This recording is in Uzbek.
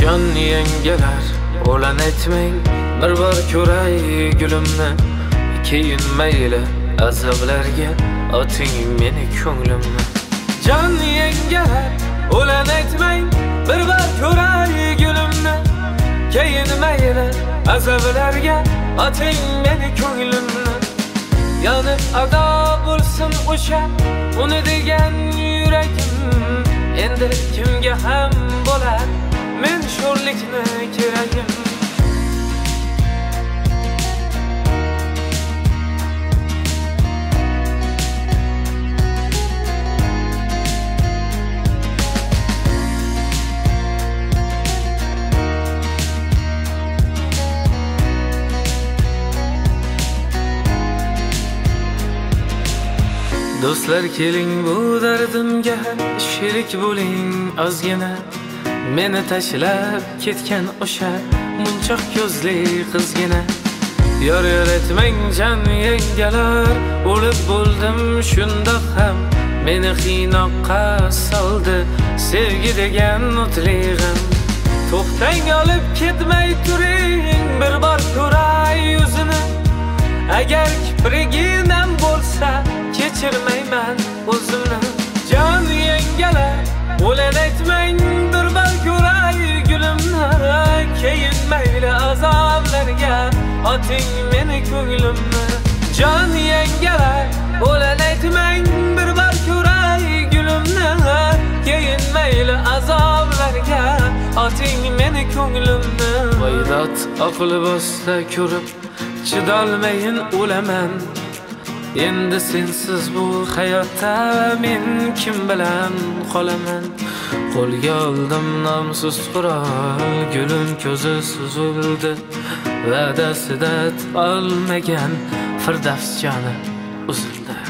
Jon yengelar o'lan aytmang, bir bor ko'ray gulimni. Keyin mayli azoblarga oting meni ko'nglimni. Jon yengelar o'lan aytmang, bir bor ko'ray gulimni. Keyin mayli azoblarga oting meni ko'nglimni. Yonib ado bo'lsin o'sha uni degan yuragim. Endi kimga ham bo'lar men sho'rlikni keragim. Do'stlar keling bu dardimga sherik bo'ling ozgina. Meni tashlab ketgan o'sha munchoq ko'zli qizgina. Yor etmang jon yengalar, o'lib bo'ldim shundoq ham. Meni qiynoqqa soldi sevgi degan o'tlig'im. To'xtang olib ketmay turing, bir bor ko'ray yuzini. Agar kipriginam bo'lsa kechirmayman o'zimni. Jon yengalar o'lan aytmang, bir bor ko'ray gulimni. Keyin mayli azoblarga oting meni ko'nglimni. Jon yengalar o'lan aytmang, bir bor ko'ray gulimni. Keyin mayli azoblarga oting meni ko'nglimni. Voydot oq libosda ko'rib chidolmayin o'laman. Endi sensiz bu hayotda men kim bilan qolaman? Qo'lga oldim nomsiz qurol, gulim ko'zi suzildi. Va'dasida olmagan Firdavs joni uzildi.